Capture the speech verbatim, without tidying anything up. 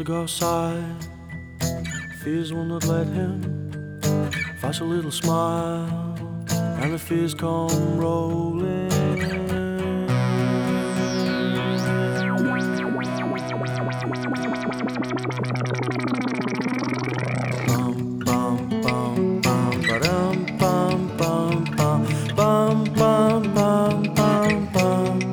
to go outside. Fears will not let him. Flash a little smile, and the fears come rolling.